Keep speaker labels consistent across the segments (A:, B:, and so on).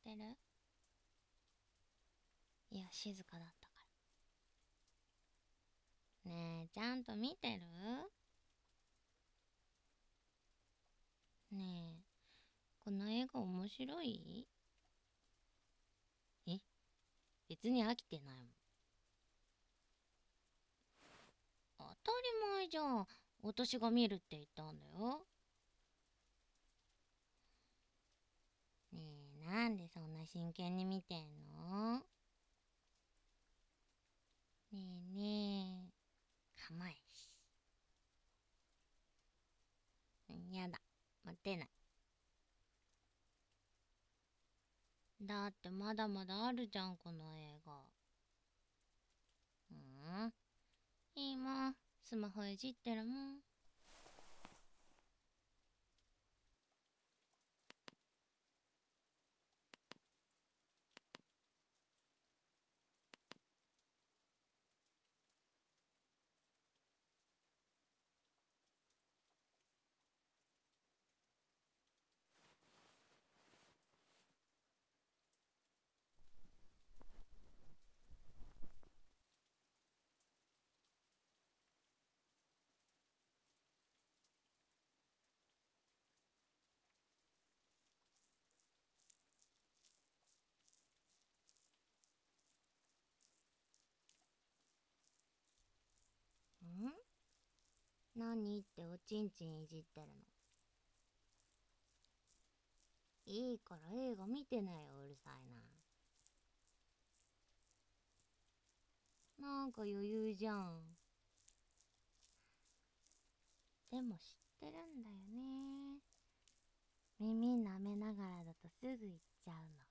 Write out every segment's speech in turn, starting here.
A: てる？いや、静かだったから。ねえ、ちゃんと見てる？ねえ、この映画面白い？え、別に飽きてないもん。当たり前じゃん。私が見るって言ったんだよ。ねえ、なんでそんな真剣に見てんの？ねえねえ、構えし。やだ、待てない。だってまだまだあるじゃん、この映画。いいもん、スマホいじってるもん。何っておちんちんいじってるの？いいから映画見てないよ、うるさいな。なんか余裕じゃん。でも知ってるんだよね。耳舐めながらだとすぐ行っちゃうの。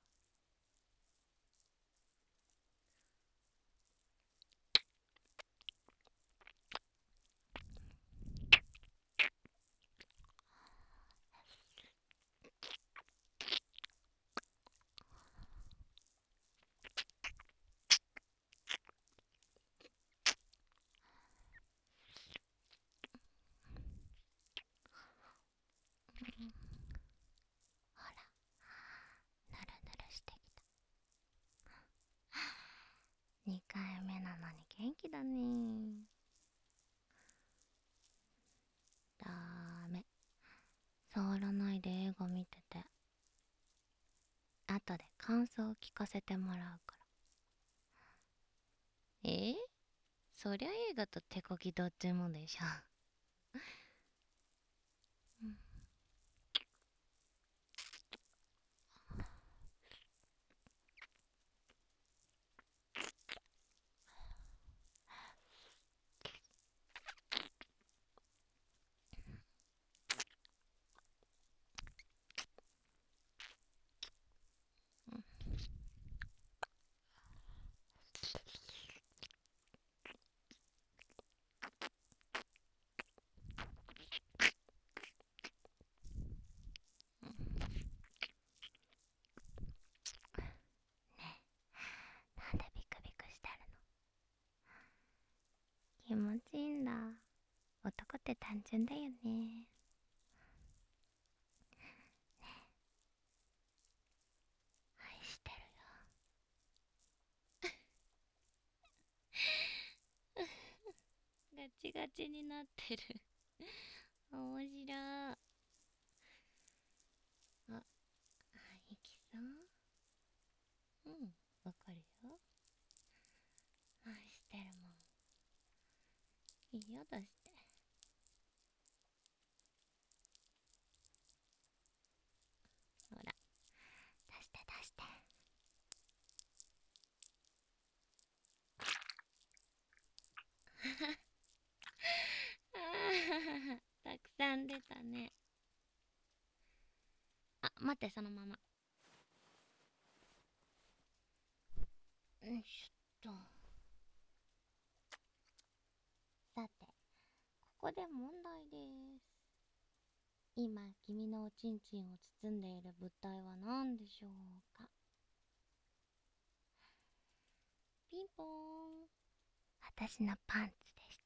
A: ほら、ぬるぬるしてきた。2回目なのに元気だね。ダメ。触らないで映画見てて。後で感想を聞かせてもらうから。そりゃ映画と手こぎどっちもでしょ。うん。なんでビクビクしてるの？気持ちいいんだ。男って単純だよね。愛してるよ。ガチガチになってる。面白い。あ、いきそう？うん、わかるよ。愛してるもん。嫌だして。ほら、出して出して。たくさん出たね。あ、待って、そのまま。よいしょっと。さて、ここで問題です。今、君のおちんちんを包んでいる物体は何でしょうか？ピンポーン。私のパンツでした。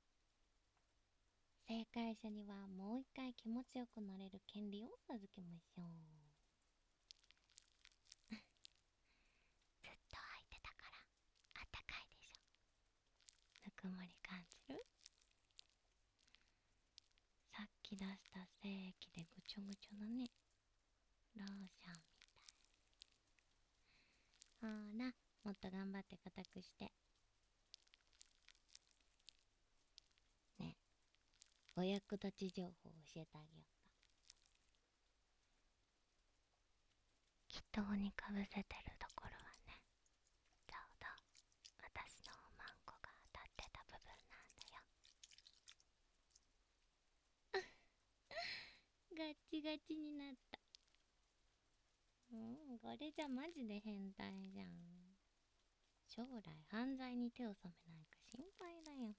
A: 正解者にはもう一回気持ちよくなれる権利を授けましょう。 成液でぐちょぐちょだね。ローションみたい。ほら、もっと頑張って固くして。ね、お役立ち情報を教えてあげようか。祈祷にかぶせてるところはね、ちょうど私のおまんこが当たってた部分なんだよ。ガチガチになった。これじゃマジで変態じゃん。将来犯罪に手を染めないか心配だよ。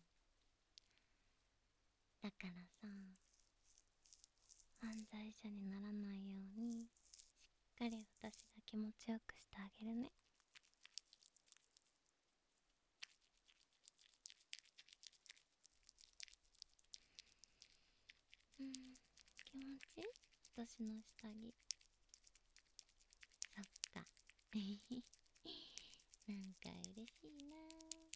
A: だからさ、犯罪者にならないようにしっかり私が気持ちよくしてあげるね。気持ちいい？私の下着。そっか。なんか嬉しいな。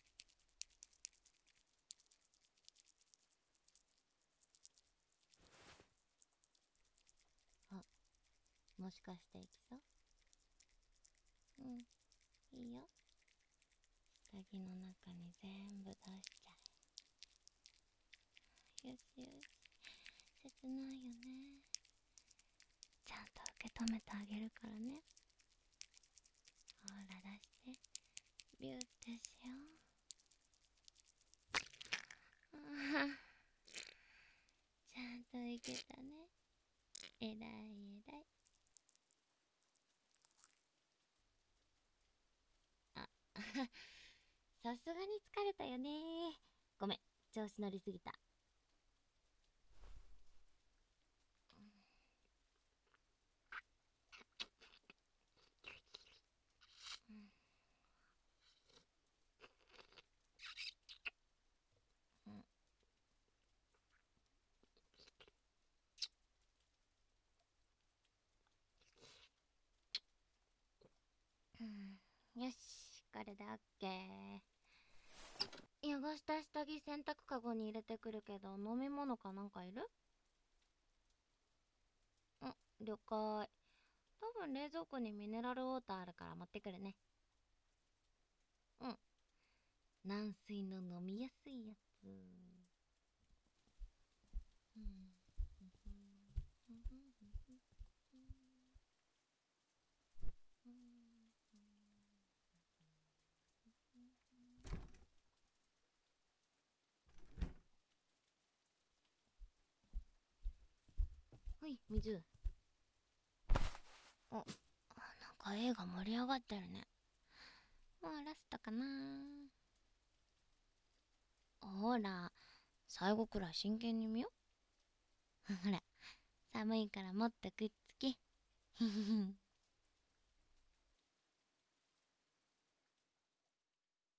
A: あ、もしかしていきそう？いいよ。下着の中に全部出しちゃえ。よしよし。切ないよね。ちゃんと受け止めてあげるからね。ほら出して。ビューってしよう。ちゃんといけたね。えらいえらい。あ、さすがに疲れたよね。ごめん、調子乗りすぎた。よし、これでオッケー。汚した下着洗濯かごに入れてくるけど、飲み物かなんかいる？了解。多分冷蔵庫にミネラルウォーターあるから持ってくるね。軟水の飲みやすいやつ。はい、水。なんか映画盛り上がってるね。もうラストかな。ほら、最後くらい真剣に見よ。ほら、寒いからもっとくっつけ。